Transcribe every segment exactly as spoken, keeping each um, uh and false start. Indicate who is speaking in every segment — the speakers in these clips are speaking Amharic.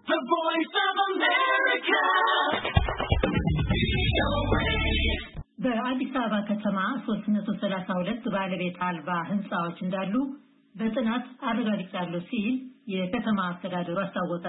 Speaker 1: The Voice of America. በአዲስ አበባ ከተማ ሶስት መቶ ሰላሳ ሁለት ባለቤት አልባ ህንጻዎች እንዳሉ በጥናት አረጋግጫለሁ ሲል የከተማ አስተዳደሩ አስታወቀ።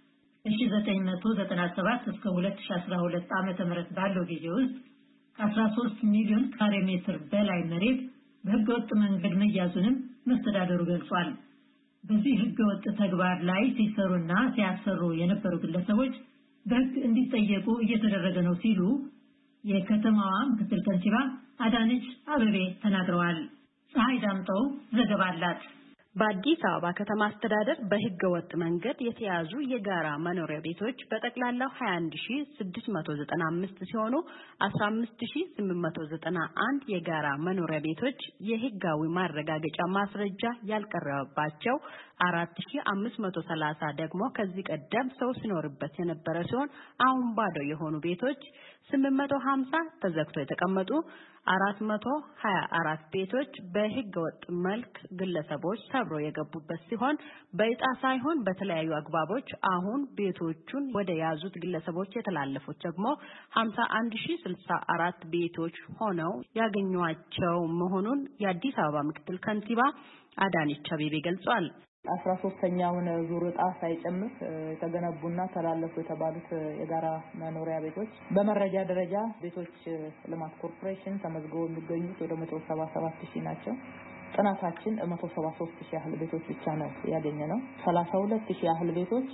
Speaker 1: ከ1997 እስከ ሁለት ሺህ አስራ ሁለት ዓመተ ምህረት ባለው ጊዜ ውስጥ ከ13 ሚሊዮን ካሬ ሜትር በላይ መሬት በህገወጥ መንገድ መያዙንም መስተዳደሩ ገልጿል። በዚህ ህገወጥ ተግባር ላይ ሲሰሩና ሲያሰሩ የነበሩ ግለሰቦች በህግ እንዲጠየቁ እየተደረገ ነው ሲሉ የከተማዋ ምክትል ከንቲባ አዳነች አቤቤ ተናግረዋል። ፀሐይ ዳምጠው ዘገባ አላት።
Speaker 2: በአዲስ አበባ ከተማ አስተዳደር በህገ ወጥ መንገድ የተያዙ የጋራ መኖሪያ ቤቶች በጠቅላላው ሃያ አንድ ሺህ ስድስት መቶ ዘጠና አምስት ሲሆኑ አስራ አምስት ሺህ ስምንት መቶ ዘጠና አንድ የጋራ መኖሪያ ቤቶች የህጋዊ ማረጋገጫ ማስረጃ ያልቀረበባቸው አራት ሺህ አምስት መቶ ሰላሳ ደግሞ ከዚህ ቀደም ሰው ሲኖርበት የነበረ ሲሆን አሁን ባዶ የሆኑ ቤቶች ስምንት መቶ ሀምሳ ተዘግተው የተቀመጡ አራት መቶ ሀያ አራት ቤቶች በህገ ወጥ መልክ ግለሰቦች ሰብረው የገቡበት ሲሆን በዕጣ ሳይሆን በተለያዩ አግባቦች አሁን ቤቶቹን ወደ ያዙት ግለሰቦች የተላለፉት ደግሞ ሃምሳ አንድ ሺህ ስልሳ አራት ቤቶች ሆነው ያገኙዋቸው መሆኑን የአዲስ አበባ ምክትል ከንቲባ አዳነች አቤቤ ገልጿል።
Speaker 3: አስራ ሶስተኛውን ዙር ዕጣ ሳይጨምር የተገነቡና ተላለፉ የተባሉት የጋራ መኖሪያ ቤቶች በመረጃ ደረጃ ቤቶች ልማት ኮርፖሬሽን ተመዝግበው የሚገኙት ወደ መቶ ሰባ ሰባት ሺህ ናቸው። ጥናታችን መቶ ሰባ ሶስት ሺህ ያህል ቤቶች ብቻ ነው ያገኘነው። ሰላሳ ሁለት ሺህ ያህል ቤቶች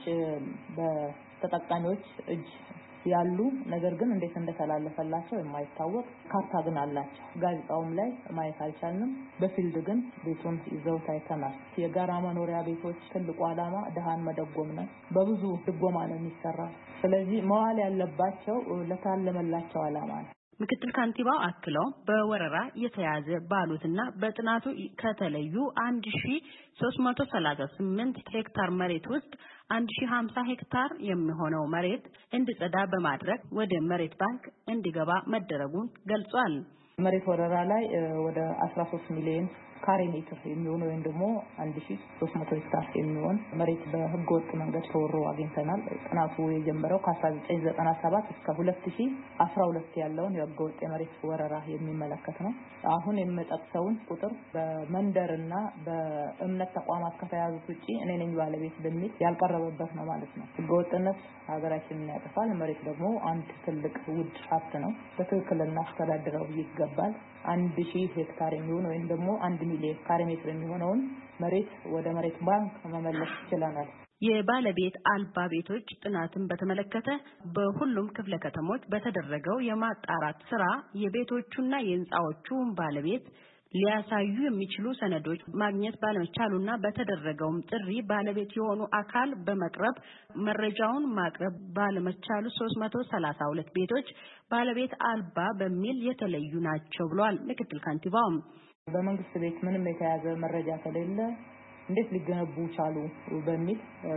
Speaker 3: በተጠቃሚዎች እጅ ያሉ ነገር ግን እንዴት እንደተላለፈላቸው የማይታወቅ ካርታ ግን አላቸው። ጋዜጣውም ላይ ማየት አልቻልንም። በፊልድ ግን ቤቱን ይዘው ታይተናል። የጋራ መኖሪያ ቤቶች ትልቁ ዓላማ ደሃን መደጎም ነው። በብዙ ድጎማ ነው የሚሰራው። ስለዚህ መዋል ያለባቸው ለታለመላቸው ዓላማ ነው።
Speaker 2: ምክትል ካንቲባው አክለው በወረራ የተያዘ ባሉትና በጥናቱ ከተለዩ አንድ ሺህ ሶስት መቶ ሰላሳ ስምንት ሄክታር መሬት ውስጥ አንድ ሺህ ሀምሳ ሄክታር የሚሆነው መሬት እንዲጸዳ በማድረግ ወደ መሬት ባንክ እንዲገባ መደረጉን ገልጿል።
Speaker 3: መሬት ወረራ ላይ ወደ አስራ ሶስት ሚሊዮን ካሬ ሜትር የሚሆን ወይም ደግሞ አንድ ሺህ ሶስት መቶ ሄክታር የሚሆን መሬት በህገ ወጥ መንገድ ተወሮ አግኝተናል። ጥናቱ የጀመረው ከ1997 እስከ ሁለት ሺህ አስራ ሁለት ያለውን የህገ ወጥ የመሬት ወረራ የሚመለከት ነው። አሁን የምጠቅሰውን ቁጥር በመንደርና በእምነት ተቋማት ከተያዙት ውጪ እኔ ነኝ ባለቤት በሚል ያልቀረበበት ነው ማለት ነው። ህገ ወጥነት ሀገራችንን ያጠፋል። መሬት ደግሞ አንድ ትልቅ ውድ ሀብት ነው። በትክክል እናስተዳድረው ይገባል። አንድ ሺህ ሄክታር የሚሆን ወይም ደግሞ አንድ ሚሊዮን ካሬ ሜትር የሚሆነውን መሬት ወደ መሬት ባንክ መመለስ ይችላል።
Speaker 2: የባለቤት አልባ ቤቶች ጥናትን በተመለከተ በሁሉም ክፍለ ከተሞች በተደረገው የማጣራት ስራ የቤቶቹና የህንጻዎቹ ባለቤት ሊያሳዩ የሚችሉ ሰነዶች ማግኘት ባለመቻሉና በተደረገውም ጥሪ ባለቤት የሆኑ አካል በመቅረብ መረጃውን ማቅረብ ባለመቻሉ ሶስት መቶ ሰላሳ ሁለት ቤቶች ባለቤት አልባ በሚል የተለዩ ናቸው ብሏል ምክትል ካንቲባው።
Speaker 3: በመንግስት ቤት ምንም የተያዘ መረጃ ከሌለ እንዴት ሊገነቡ ቻሉ በሚል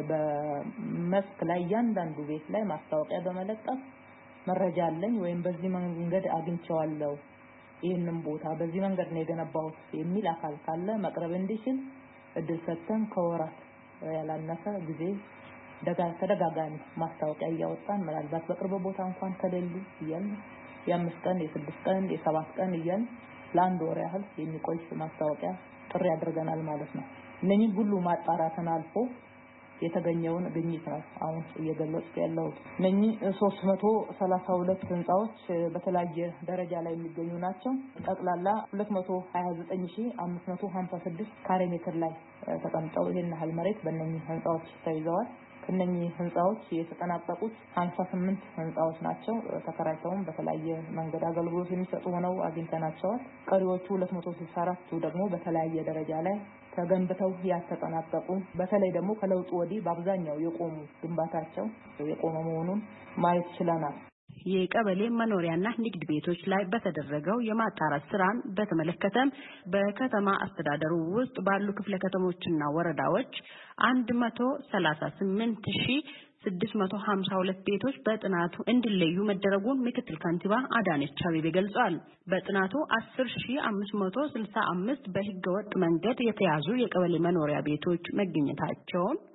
Speaker 3: በመስክ ላይ ያንዳንዱ ቤት ላይ ማስታወቂያ በመለጠፍ መረጃ አለኝ ወይም በዚህ መንገድ አግኝቻለሁ ይሄንን ቦታ በዚህ መንገድ ነው የገነባሁት የሚል አካል ካለ መቅረብ እንዲችል እድል ሰጥተን ከወራት ያላነሰ ጊዜ ተደጋጋሚ ማስታወቂያ እያወጣን ምናልባት በቅርብ ቦታ እንኳን ከሌሉ ይያል የአምስት ቀን የስድስት ቀን የሰባት ቀን ይያል ለአንድ ወር ያህል የሚቆይ ማስታወቂያ ጥሪ አድርገናል ማለት ነው። እነኚህ ሁሉ ማጣራትን አልፎ የተገኘውን ግኝት ነው አሁን እየገለጽኩ ያለው። እነኚህ ሶስት መቶ ሰላሳ ሁለት ህንጻዎች በተለያየ ደረጃ ላይ የሚገኙ ናቸው። ጠቅላላ ሁለት መቶ ሀያ ዘጠኝ ሺህ አምስት መቶ ሀምሳ ስድስት ካሬ ሜትር ላይ ተቀምጠው ይሄን ያህል መሬት በእነኚህ ህንጻዎች ተይዘዋል። ከነኚህ ህንጻዎች የተጠናቀቁት ሃምሳ ስምንት ህንጻዎች ናቸው። ተከራይተውም በተለያየ መንገድ አገልግሎት የሚሰጡ ሆነው አግኝተናቸዋል። ቀሪዎቹ ሁለት መቶ ስልሳ አራት ደግሞ በተለያየ ደረጃ ላይ ተገንብተው ያተጠናቀቁ በተለይ ደግሞ ከለውጡ ወዲህ በአብዛኛው የቆሙ ግንባታቸው የቆመ መሆኑን ማየት ይችላል።
Speaker 2: የቀበሌ መኖሪያና ንግድ ቤቶች ላይ በተደረገው የማጣራት ስራን በተመለከተም በከተማ አስተዳደሩ ውስጥ ባሉ ክፍለ ከተሞችና ወረዳዎች አንድ መቶ ሰላሳ ስምንት ሺህ ስድስት መቶ ሀምሳ ሁለት ቤቶች በጥናቱ እንዲለዩ መደረጉን ምክትል ካንቲባ አዳነች አቤቤ ገልጸዋል። በጥናቱ አስር ሺህ አምስት መቶ ስልሳ አምስት በህገወጥ መንገድ የተያዙ የቀበሌ መኖሪያ ቤቶች መገኘታቸውን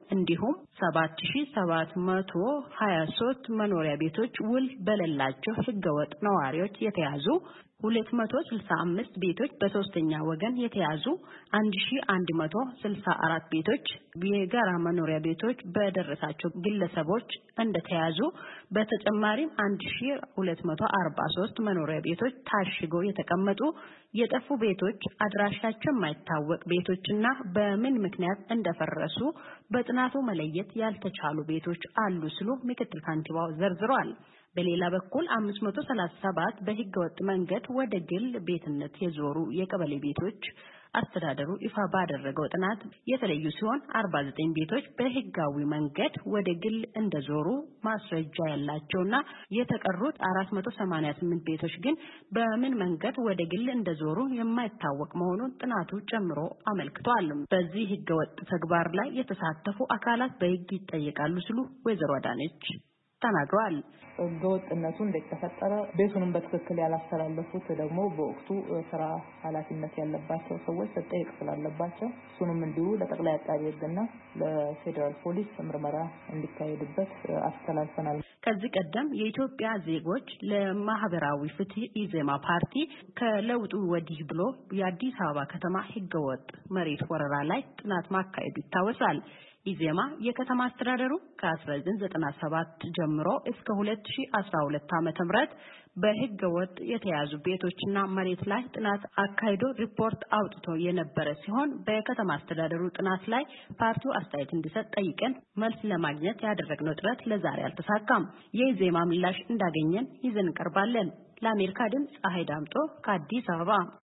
Speaker 2: እንዲሁም ሰባት ሺህ ሰባት መቶ ሀያ ሶስት መኖሪያ ቤቶች ውል በሌላቸው ህገወጥ ነዋሪዎች የተያዙ ሁለት መቶ ስልሳ አምስት ቤቶች በሶስተኛ ወገን የተያዙ አንድ ሺህ አንድ መቶ ስልሳ አራት ቤቶች የጋራ መኖሪያ ቤቶች በደረሳቸው ግለሰቦች እንደተያዙ በተጨማሪም አንድ ሺህ ሁለት መቶ አርባ ሶስት መኖሪያ ቤቶች ታሽገው የተቀመጡ የጠፉ ቤቶች አድራሻቸው የማይታወቅ ቤቶችና በምን ምክንያት እንደፈረሱ በጥናቱ መለየት ያልተቻሉ ቤቶች አሉ ሲሉ ምክትል ካንቲባው ዘርዝረዋል። በሌላ በኩል አምስት መቶ ሰላሳ ሰባት በህገወጥ መንገድ ወደ ግል ቤትነት የዞሩ የቀበሌ ቤቶች አስተዳደሩ ይፋ ባደረገው ጥናት የተለዩ ሲሆን አርባ ዘጠኝ ቤቶች በህጋዊ መንገድ ወደ ግል እንደዞሩ ማስረጃ ያላቸውና የተቀሩት አራት መቶ ሰማንያ ስምንት ቤቶች ግን በምን መንገድ ወደ ግል እንደዞሩ የማይታወቅ መሆኑን ጥናቱ ጨምሮ አመልክቷል። በዚህ ህገወጥ ተግባር ላይ የተሳተፉ አካላት በህግ ይጠየቃሉ ሲሉ ወይዘሮ አዳነች ተናግረዋል።
Speaker 3: ህገወጥነቱ እንደተፈጠረ ቤቱንም በትክክል ያላስተላለፉት ደግሞ በወቅቱ ስራ ኃላፊነት ያለባቸው ሰዎች ተጠይቅ ስላለባቸው እሱንም እንዲሁ ለጠቅላይ አቃቤ ህግና ለፌደራል ፖሊስ ምርመራ እንዲካሄድበት አስተላልፈናል።
Speaker 2: ከዚህ ቀደም የኢትዮጵያ ዜጎች ለማህበራዊ ፍትህ ኢዜማ ፓርቲ ከለውጡ ወዲህ ብሎ የአዲስ አበባ ከተማ ህገወጥ መሬት ወረራ ላይ ጥናት ማካሄዱ ይታወሳል። ኢዜማ የከተማ አስተዳደሩ ከ1997 ጀምሮ እስከ ሁለት ሺህ አስራ ሁለት ዓመተ ምህረት በህገ ወጥ የተያዙ ቤቶችና መሬት ላይ ጥናት አካሂዶ ሪፖርት አውጥቶ የነበረ ሲሆን በከተማ አስተዳደሩ ጥናት ላይ ፓርቲው አስተያየት እንዲሰጥ ጠይቀን መልስ ለማግኘት ያደረግነው ጥረት ለዛሬ አልተሳካም። የኢዜማ ምላሽ እንዳገኘን ይዘን እንቀርባለን። ለአሜሪካ ድምጽ ፀሐይ ዳምጦ ከአዲስ አበባ